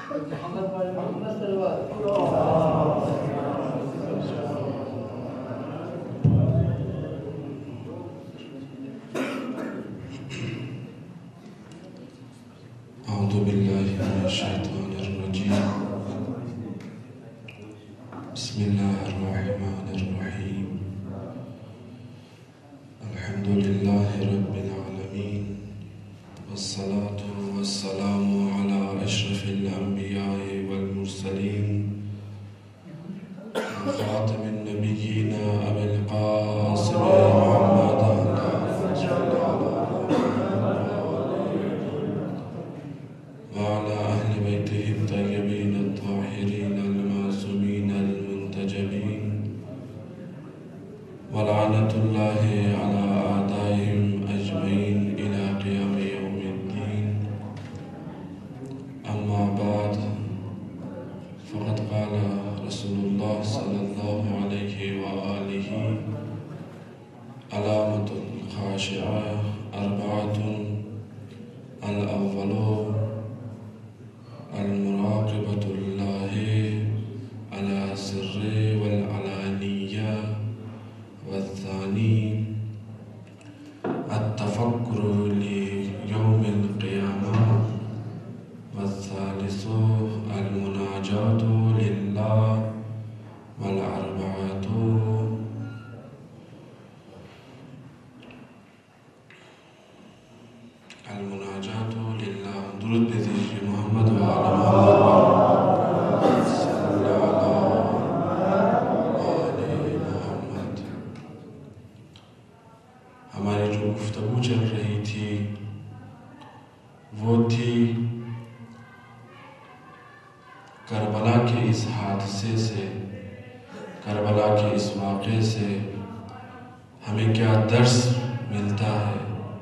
أعوذ بالله من الشيطان الرجيم بسم الله الرحمن الرحيم الحمد لله رب العالمين والصلاة والسلام على أشرف الأنبياء والمرسلين وخاتم النبيين أبي القاسم محمد وعلى أهل بيته الطيبين الطاهرين المعصومين المنتجبين ولعنة الله على أعدائهم أجمعين إلى قيام يوم الدين. أما بعد فقد قال رسول الله صلى الله عليه وآله علامة الخاشعة أربعة: الأول المراقبة الله على سر والعلانية، والثاني التفكر ليوم القيامة، والثالث المناجاة لله، والأربعة المناجاة لله. درود بذكر محمد وعلى محمد صلی اللہ علیہ محمد. ہماری جو گفتگو چل رہی تھی وہ تھی کربلا کے اس حادثے سے، کربلا کے اس واقعے سے ہمیں کیا درس ملتا ہے.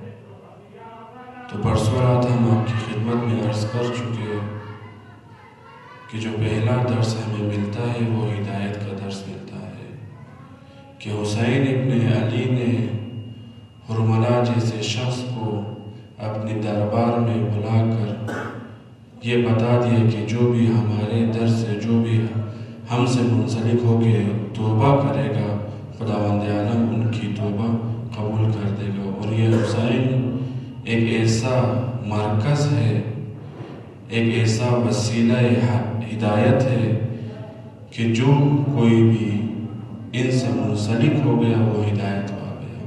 تو پرسوں رات ہم آپ کی خدمت میں عرض کر چکے کہ جو پہلا درس ہمیں ملتا ہے وہ ہدایت کا درس ملتا ہے کہ حسین ابن علی نے حرملہ جیسے شخص کو اپنے دربار میں بلا کر یہ بتا دیا کہ جو بھی ہمارے در سے، جو بھی ہم سے منسلک ہو کے توبہ کرے گا، خداوند عالم ان کی توبہ قبول کر دے گا. اور یہ حسین ایک ایسا مرکز ہے، ایک ایسا وسیلہ ہدایت ہے کہ جو کوئی بھی ان سے منسلک ہو گیا وہ ہدایت پا گیا.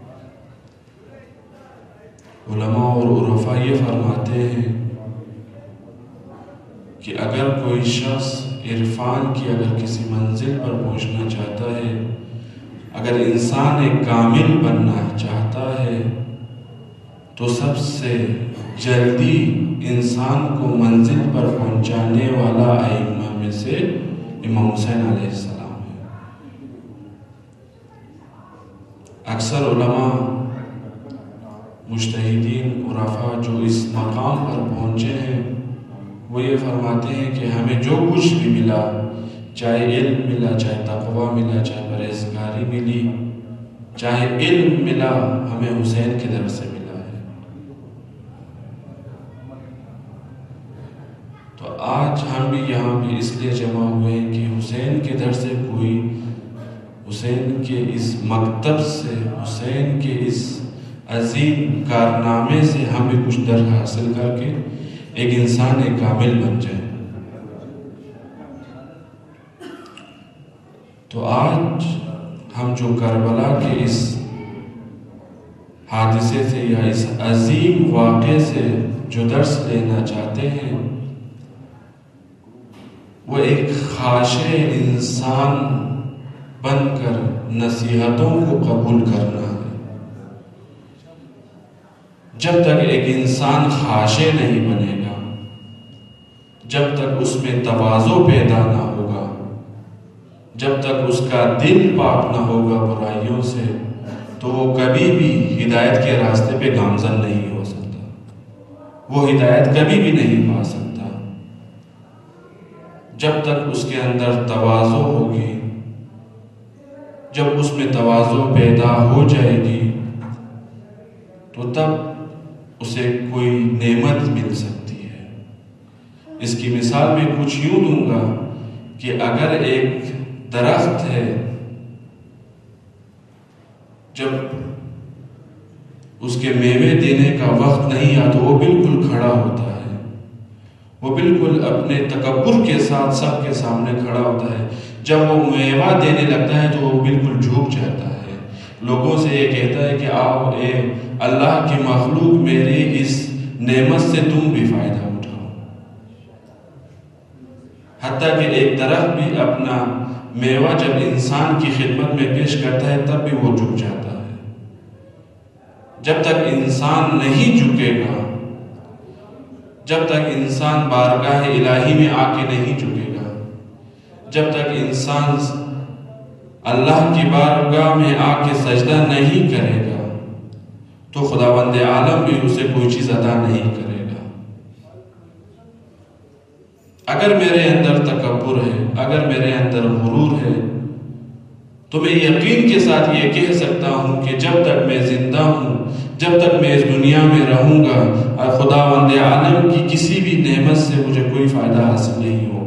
علماء اور عرفاء یہ فرماتے ہیں کہ اگر کوئی شخص عرفان کی اگر کسی منزل پر پہنچنا چاہتا ہے، اگر انسان ایک کامل بننا چاہتا ہے، تو سب سے جلدی انسان کو منزل پر پہنچانے والا ائمہ میں سے امام حسین علیہ السلام ہے. اکثر علماء، مجتہدین، عرفاء جو اس مقام پر پہنچے ہیں وہ یہ فرماتے ہیں کہ ہمیں جو کچھ بھی ملا، چاہے علم ملا، چاہے تقوی ملا، چاہے پرہیزگاری ملی، چاہے علم ملا، ہمیں حسین کے در سے ملا. تو آج ہم بھی یہاں بھی اس لیے جمع ہوئے ہیں کہ حسین کے در سے کوئی، حسین کے اس مکتب سے، حسین کے اس عظیم کارنامے سے ہم بھی کچھ در حاصل کر کے ایک انسان کامل بن جائے. تو آج ہم جو کربلا کے اس حادثے سے یا اس عظیم واقعے سے جو درس لینا چاہتے ہیں وہ ایک خاشع انسان بن کر نصیحتوں کو قبول کرنا ہے. جب تک ایک انسان خاشع نہیں بنے گا، جب تک اس میں تواضع پیدا نہ ہوگا، جب تک اس کا دل پاک نہ ہوگا برائیوں سے، تو وہ کبھی بھی ہدایت کے راستے پہ گامزن نہیں ہو سکتا، وہ ہدایت کبھی بھی نہیں پا سکتا. جب تک اس کے اندر تواضع ہوگی، جب اس میں تواضع پیدا ہو جائے گی تو تب اسے کوئی نعمت مل سکتی ہے. اس کی مثال میں کچھ یوں دوں گا کہ اگر ایک درخت ہے، جب اس کے میوے دینے کا وقت نہیں آتا وہ بالکل کھڑا ہوتا ہے، وہ بالکل اپنے تکبر کے ساتھ سب کے سامنے کھڑا ہوتا ہے۔ جب وہ میوہ دینے لگتا ہے تو وہ بالکل جھک جاتا ہے، لوگوں سے یہ کہتا ہے کہ آؤ اے اللہ کی مخلوق، میری اس نعمت سے تم بھی فائدہ اٹھاؤ۔ حتیٰ کہ ایک درخت بھی اپنا میوہ جب انسان کی خدمت میں پیش کرتا ہے تب بھی وہ جھک جاتا ہے۔ جب تک انسان نہیں جھکے گا، جب تک انسان بارگاہ الہی میں آ کے نہیں جھکے گا، جب تک انسان اللہ کی بارگاہ میں آ کے سجدہ نہیں کرے گا تو خداوند عالم بھی اسے کوئی چیز عطا نہیں کرے گا۔ اگر میرے اندر تکبر ہے، اگر میرے اندر غرور ہے، تو میں یقین کے ساتھ یہ کہہ سکتا ہوں کہ جب تک میں زندہ ہوں، جب تک میں اس دنیا میں رہوں گا، اور خداوند عالم کی کسی بھی نعمت سے مجھے کوئی فائدہ حاصل نہیں ہوگا۔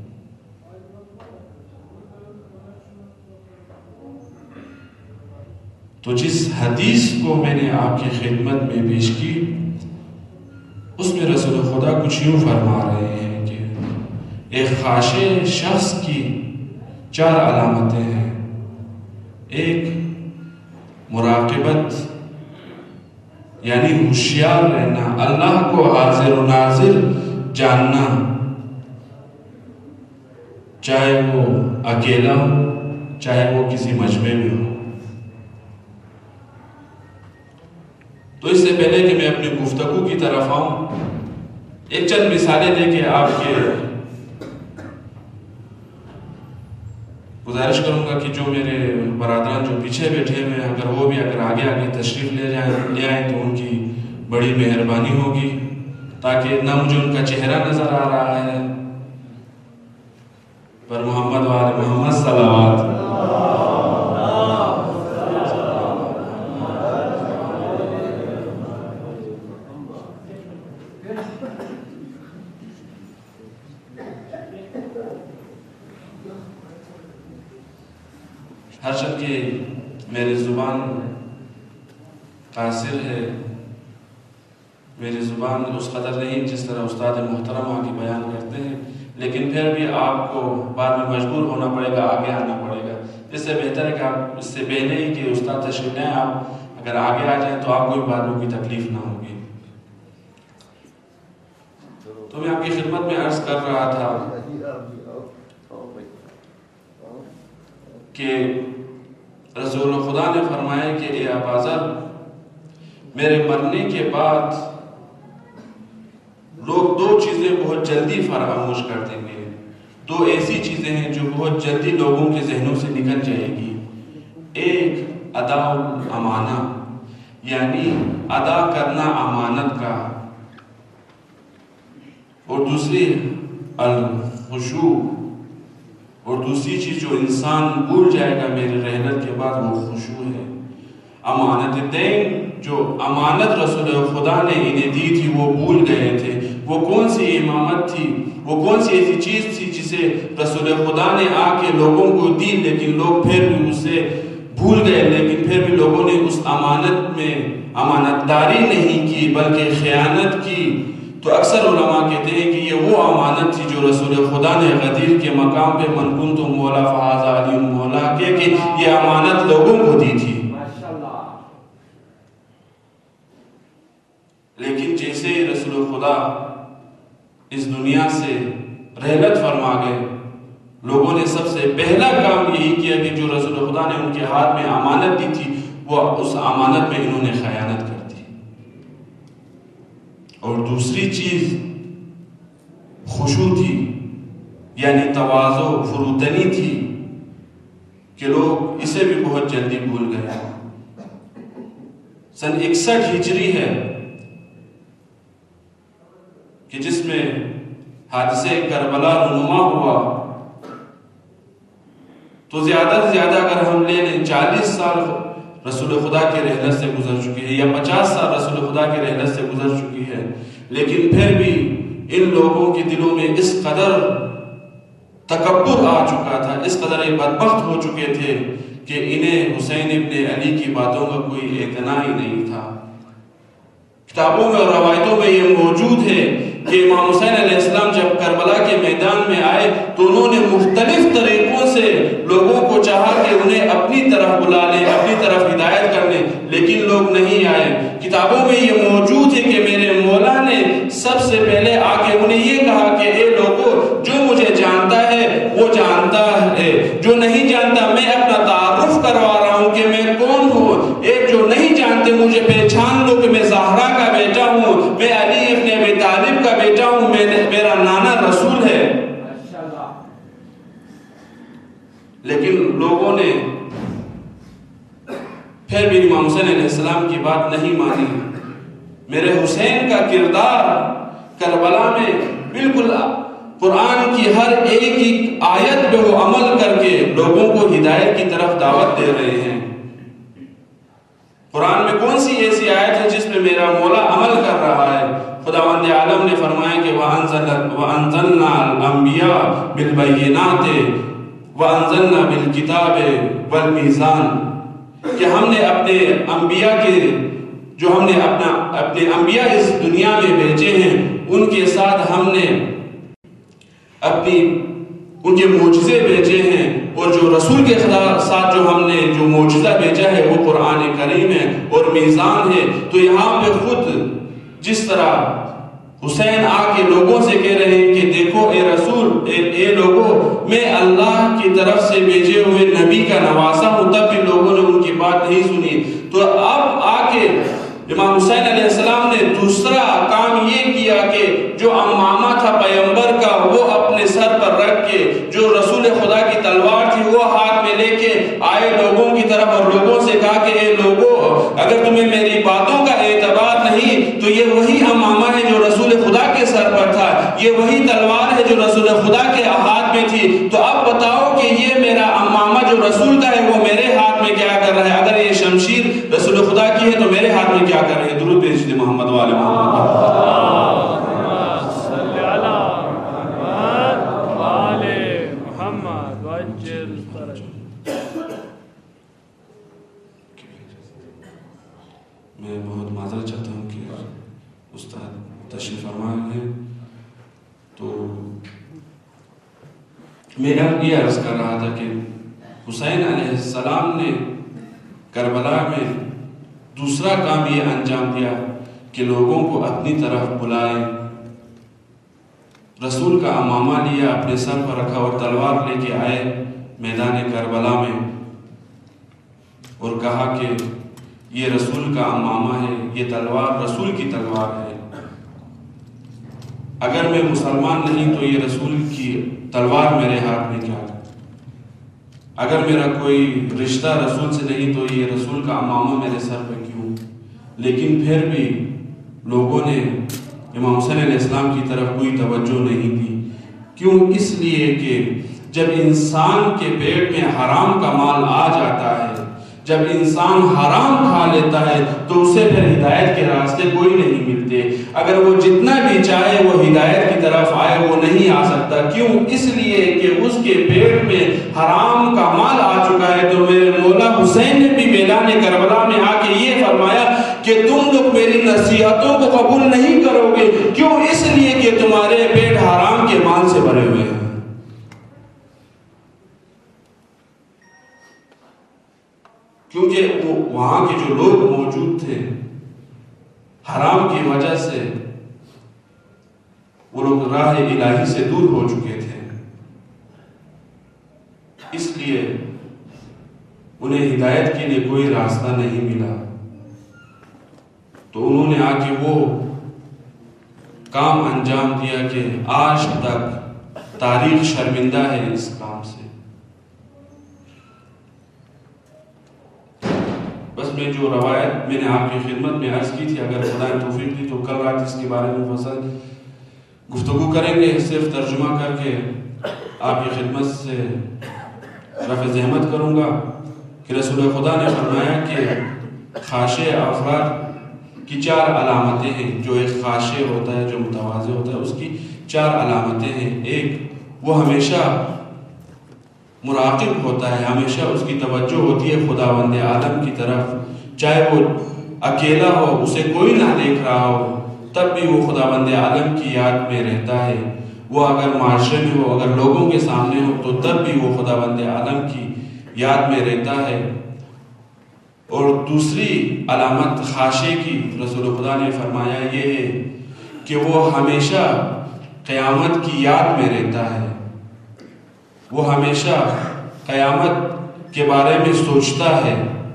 تو جس حدیث کو میں نے آپ کی خدمت میں پیش کی، اس میں رسول خدا کچھ یوں فرما رہے ہیں کہ ایک خاشع شخص کی 4 علامتیں ہیں۔ ایک مراقبت، یعنی ہوشیار رہنا، اللہ کو حاضر و ناظر جاننا، چاہے وہ اکیلا ہو چاہے وہ کسی مجمع میں ہو۔ تو اس سے پہلے کہ میں اپنی گفتگو کی طرف آؤں، ایک چند مثالیں دے کے آپ کے گزارش کروں گا کہ جو میرے برادران جو پیچھے بیٹھے ہوئے ہیں، اگر وہ بھی آگے تشریف لے آئیں تو ان کی بڑی مہربانی ہوگی، تاکہ نہ مجھے ان کا چہرہ نظر آ رہا ہے پر محمد وآل محمد صلوات۔ ہرچند کہ میری زبان قاصر ہے، میری زبان اس قدر نہیں جس طرح استاد محترم آگے بیان کرتے ہیں، لیکن پھر بھی آپ کو بعد میں مجبور ہونا پڑے گا، آگے آنا پڑے گا۔ اس سے بہتر ہے کہ آپ اس سے پہلے ہی کہ استاد تشریف لیں، آپ اگر آگے آ جائیں تو آپ کو بھی بعد میں کوئی تکلیف نہ ہوگی۔ تو میں آپ کی خدمت میں عرض کر رہا تھا کہ رسول خدا نے فرمایا کہ اے اباذر، میرے مرنے کے بعد لوگ 2 چیزیں بہت جلدی فراموش کر دیں گے۔ 2 ایسی چیزیں ہیں جو بہت جلدی لوگوں کے ذہنوں سے نکل جائے گی۔ ایک ادا الامانہ، یعنی ادا کرنا امانت کا، اور دوسری الخشوع، اور دوسری چیز جو انسان بھول جائے گا میرے رحلت کے بعد وہ خشوع ہے۔ امانت دین، جو امانت رسول خدا نے انہیں دی تھی وہ بھول گئے تھے۔ وہ کون سی امامت تھی، وہ کون سی ایسی چیز تھی جسے رسول خدا نے آ کے لوگوں کو دی، لیکن لوگ پھر بھی اسے بھول گئے، لیکن پھر بھی لوگوں نے اس امانت میں امانتداری نہیں کی بلکہ خیانت کی۔ تو اکثر علماء کہتے ہیں کہ یہ وہ امانت تھی جو رسول خدا نے غدیر کے مقام پہ من کنت مولا فہذا علی مولا کہ یہ امانت لوگوں کو دی تھی۔ لیکن جیسے ہی رسول خدا اس دنیا سے رحلت فرما گئے، لوگوں نے سب سے پہلا کام یہی کیا کہ جو رسول خدا نے ان کے ہاتھ میں امانت دی تھی وہ اس امانت میں انہوں نے خیانت کر دی۔ اور دوسری چیز خشوع تھی، یعنی تواضع، فروتنی تھی، کہ لوگ اسے بھی بہت جلدی بھول گئے۔ سن 61 ہجری ہے کہ جس میں حادثہ کربلا رونما ہوا، تو زیادہ سے زیادہ اگر ہم لے لیں 40 سال رسول خدا کے رحلت سے گزر چکی ہے، یا 50 سال رسول خدا کے رحلت سے گزر چکی ہے، لیکن پھر بھی ان لوگوں کے دلوں میں اس قدر تکبر آ چکا تھا، اس قدر بدبخت ہو چکے تھے کہ انہیں حسین ابن علی کی باتوں کا کوئی اعتنا ہی نہیں تھا۔ کتابوں میں اور روایتوں میں یہ موجود ہے کہ امام حسین علیہ السلام جب کربلا کے میدان میں آئے تو انہوں نے مختلف طریقوں سے لوگوں کو چاہا کہ انہیں اپنی طرف بلا لیں، اپنی طرف ہدایت کر لیں، لیکن لوگ نہیں آئے۔ کتابوں میں یہ موجود ہے کہ میرے مولا نے سب سے پہلے آ کے انہیں یہ کہا کہ اے لوگو، جو مجھے جانتا ہے وہ جانتا ہے، جو نہیں جانتا میں اپنا تعارف کروا رہا ہوں کہ میں کون ہوں۔ ایک جو نہیں جانتے مجھے پہچان لو کہ میں زہرا کا بیٹا ہوں، میں علی ابن ابی طالب کا بیٹا ہوں، میرا نانا رسول ہے۔ لیکن لوگوں نے پھر بھی امام حسین علیہ السلام کی بات نہیں مانی۔ میرے حسین کا کردار کربلا میں بالکل قرآن کی ہر ایک آیت پہ وہ عمل کر کے لوگوں کو ہدایت کی طرف دعوت دے رہے ہیں۔ قرآن میں کون سی ایسی آیت ہے جس پہ میرا مولا عمل کر رہا ہے؟ خداوند عالم نے فرمایا کہ وَأَنزَلْنَا الْأَنْبِيَاءَ بِالْبَيِّنَاتِ وَأَنزَلْنَا بِالْكِتَابِ وَالْمِيزَانِ، کہ ہم نے اپنے انبیاء اپنے انبیاء اس دنیا میں بھیجے ہیں، ان کے ساتھ ہم نے ان کے معجزے بھیجے ہیں، اور جو رسول کے ساتھ جو ہم نے جو معجزہ بھیجا ہے وہ قرآن کریم ہے اور میزان ہے۔ تو یہاں پہ خود جس طرح حسین آ کے لوگوں سے کہہ رہے ہیں کہ دیکھو اے رسول، اے لوگوں، میں اللہ کی طرف سے بھیجے ہوئے نبی کا نواسا ہوں، تب بھی لوگوں نے ان کی بات نہیں سنی۔ تو اب آ کے امام حسین علیہ السلام نے دوسرا کام یہ کیا کہ جو امامہ تھا پیغمبر کا وہ اپنے سر پر رکھ کے، جو رسول خدا کی تلوار تھی وہ ہاتھ میں لے کے آئے لوگوں کی طرف اور لوگوں سے کہا کہ اے لوگوں، اگر تمہیں میری باتوں کا اعتبار نہیں تو یہ وہی امامہ ہے جو رسول خدا کے سر پر تھا، یہ وہی تلوار ہے جو رسول خدا کے ہاتھ میں تھی، تو اب بتاؤ کہ یہ میرا امامہ جو رسول کا ہے وہ میرے ہاتھ میں کیا کر رہا ہے؟ اگر یہ شمشیر رسول خدا کی ہے تو میرے ہاتھ میں کیا کر رہے ہیں؟ درود بھیج دیں محمد والے محمد۔ میں بہت معذرت چاہتا ہوں کہ استاد تشریف فرما ہیں، تو میں یہ عرض کر رہا تھا کہ حسین علیہ السلام نے کربلا میں دوسرا کام یہ انجام دیا کہ لوگوں کو اپنی طرف بلائے، رسول کا امامہ لیا، اپنے سر پر رکھا اور تلوار لے کے آئے میدان کربلا میں اور کہا کہ یہ رسول کا امامہ ہے، یہ تلوار رسول کی تلوار ہے، اگر میں مسلمان نہیں تو یہ رسول کی تلوار میرے ہاتھ میں کیا، اگر میرا کوئی رشتہ رسول سے نہیں تو یہ رسول کا امامہ میرے سر پہ کیوں؟ لیکن پھر بھی لوگوں نے امام حسین علیہ السلام کی طرف کوئی توجہ نہیں دی۔ کیوں؟ اس لیے کہ جب انسان کے پیٹ میں حرام کا مال آ جاتا ہے، جب انسان حرام کھا لیتا ہے تو اسے پھر ہدایت کے راستے کوئی نہیں ملتے، اگر وہ جتنا بھی چاہے وہ ہدایت کی طرف آئے وہ نہیں آ سکتا۔ کیوں؟ اس لیے کہ اس کے پیٹ میں حرام کا مال آ چکا ہے۔ تو میرے مولا حسین نے بھی میدان کربلا میں آ کے یہ فرمایا کہ تم لوگ میری نصیحتوں کو قبول نہیں کرو گے، کیوں؟ اس لیے کہ تمہارے پیٹ حرام کے مال سے بھرے ہوئے ہیں۔ کیونکہ وہاں کے جو لوگ موجود تھے حرام کی وجہ سے وہ لوگ راہ الہی سے دور ہو چکے تھے، اس لیے انہیں ہدایت کے لیے کوئی راستہ نہیں ملا۔ تو انہوں نے آ کے وہ کام انجام دیا کہ آج تک تاریخ شرمندہ ہے اس کام سے۔ بس میں جو روایت میں نے آپ کی خدمت میں عرض کی تھی، اگر خدا نے توفیق دی تو کل رات اس کے بارے میں مفصل گفتگو کریں گے، صرف ترجمہ کر کے آپ کی خدمت سے رفع زحمت کروں گا کہ رسول خدا نے فرمایا کہ خاشع افراد کی 4 علامتیں ہیں. جو ایک خاشع ہوتا ہے، جو متواضع ہوتا ہے، اس کی 4 علامتیں ہیں. ایک، وہ ہمیشہ مراقب ہوتا ہے، ہمیشہ اس کی توجہ ہوتی ہے خداوند عالم کی طرف. چاہے وہ اکیلا ہو، اسے کوئی نہ دیکھ رہا ہو، تب بھی وہ خداوند عالم کی یاد میں رہتا ہے. وہ اگر معاشرے میں ہو، اگر لوگوں کے سامنے ہو، تو تب بھی وہ خداوند عالم کی یاد میں رہتا ہے. اور دوسری علامت خاشع کی رسول خدا نے فرمایا یہ ہے کہ وہ ہمیشہ قیامت کی یاد میں رہتا ہے. وہ ہمیشہ قیامت کے بارے میں سوچتا ہے.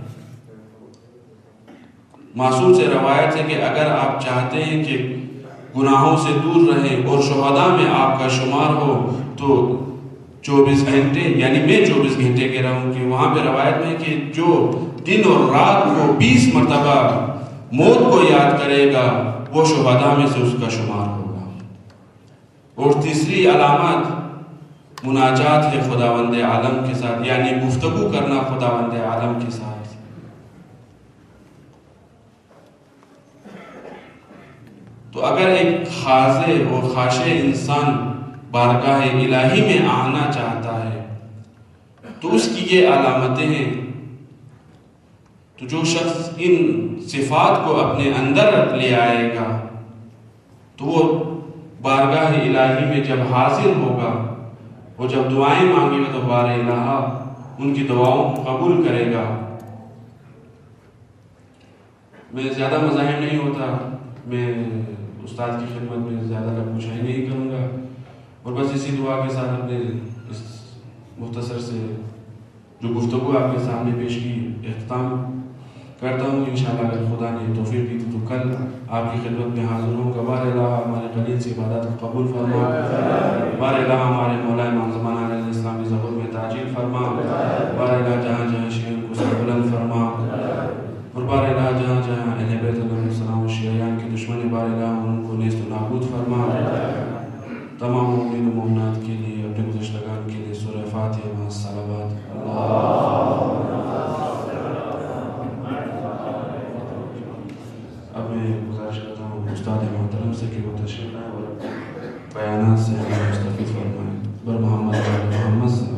معصوم سے روایت ہے کہ اگر آپ چاہتے ہیں کہ گناہوں سے دور رہیں اور شہداء میں آپ کا شمار ہو تو 24 گھنٹے، یعنی میں 24 گھنٹے کہہ رہا ہوں کہ وہاں پہ روایت میں کہ جو دن اور رات کو 20 مرتبہ موت کو یاد کرے گا وہ شہداء میں سے اس کا شمار ہوگا. اور تیسری علامت مناجات ہے خداوند عالم کے ساتھ، یعنی گفتگو کرنا خداوند عالم کے ساتھ. تو اگر ایک خاضع اور خاشع انسان بارگاہ الہی میں آنا چاہتا ہے تو اس کی یہ علامتیں ہیں. تو جو شخص ان صفات کو اپنے اندر لے آئے گا تو وہ بارگاہ الہی میں جب حاضر ہوگا، وہ جب دعائیں مانگے گا تو بار الہ ان کی دعاؤں کو قبول کرے گا. میں زیادہ مزاحم نہیں ہوتا، میں استاد کی خدمت میں زیادہ لفظ نہیں کروں گا، اور بس اسی دعا کے ساتھ اپنے اس مختصر سے جو گفتگو آپ کے سامنے پیش کی اختتام کرتا ہوں. انشاءاللہ اگر خدا نے توفیق دی تو کل آپ کی خدمت میں حاضر ہوں گا. بار الہ ہمارے قلیل سے عبادت کو قبول فرما. بار الہ ہمارے مولا امام زمانہ علیہ السلام کی ظہور میں تعجیل فرما. بار الہ جہاں جہاں شیعہ کو سر بلند فرما. اور بار الہ جہاں جہاں اہل بیت علیہ السلام و شیعیان کے دشمن، بار الہ ان کو نیست و نابود فرما. تمام مومنین و مومنات کے لیے، اپنے گزشتگان کے لیے سورہ فاتحہ مع الصلوات. اب میں گزارش کرتا ہوں استاد محترم سے کہ وہ تشریف لائیں اور بیانات سے ہمیں مستفید فرمائیں. بر محمد محمد